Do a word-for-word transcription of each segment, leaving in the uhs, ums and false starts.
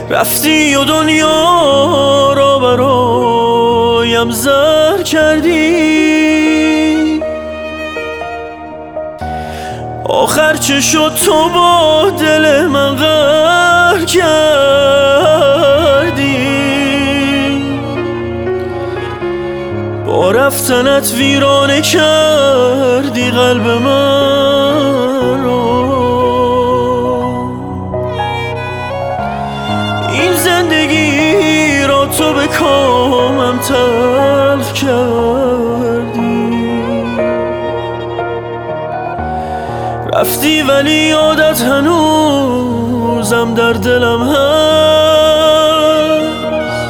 رفتی و دنیا را برایم زر کردی، آخر چه شد تو با دل من قهر کردی. با رفتنت ویرانه کردی قلب من رو. این زندگی را تو به کامم تلخ کردی. رفتی ولی یادت هنوزم در دلم هست.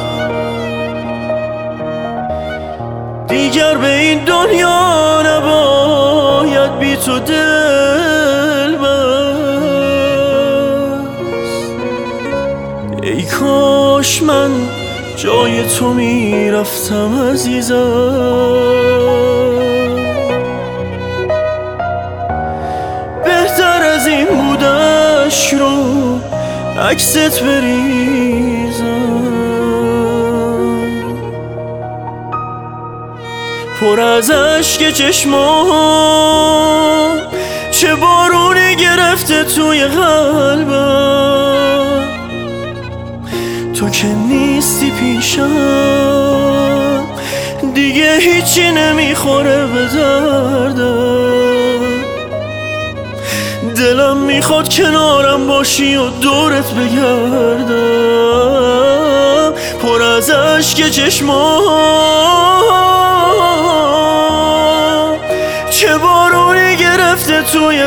دیگر به این دنیا نباید بی تو دل بست. ای کاش من جای تو میرفتم عزیزم. بهتر از این بودش رو عکست بریزم. پر از اشک چشمام چه بارونی گرفته توی قلبم. تو که نیستی پیشم دیگه هیچی نمیخوره به دردم. دلم میخواد کنارم باشی و دورت بگردم. پر از اشک چشمام چه بارونی گرفته توی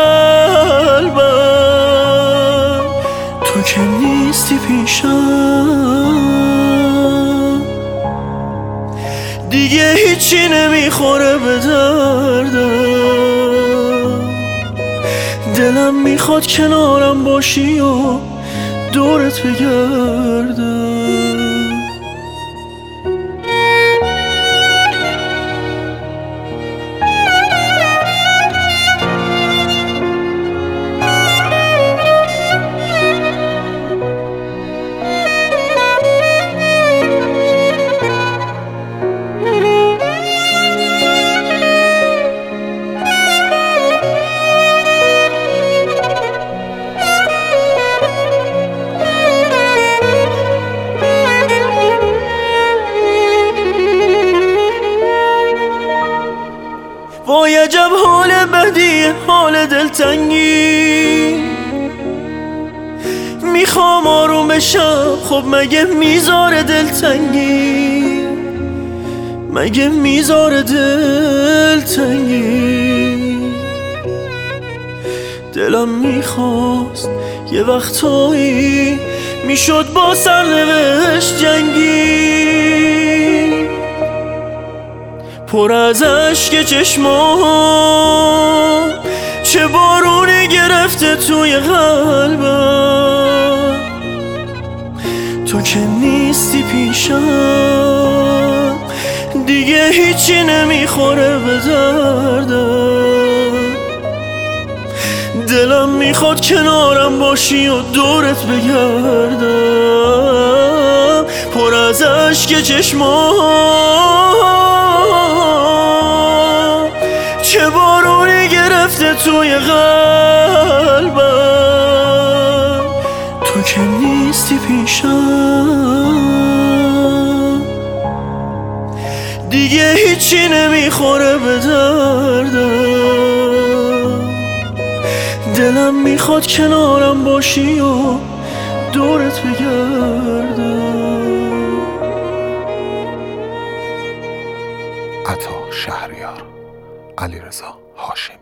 قلبم. تو که نیستی پیشم دیگه هیچی نمیخوره به دردم. دلم میخواد کنارم باشی و دورت بگردم. وای عجب حال بدی، حال دلتنگی. میخوام آروم بشم، خب مگه میذاره دلتنگی؟ مگه میذاره دلتنگی؟ دلم میخواست یه وقتایی میشد با سرنوشت جنگی. پر از اشک چشمام چه بارونی گرفته توی قلبم. تو که نیستی پیشم دیگه هیچی نمیخوره به دردم. دلم میخواد کنارم باشی و دورت بگردم. پر از اشک چشمام چه بارونی گرفته توی قلبم. تو که نیستی پیشم دیگه هیچی نمیخوره به دردم. دلم میخواد کنارم باشی و دورت بگردم. عطا شهریار، علیرضا هاشمی.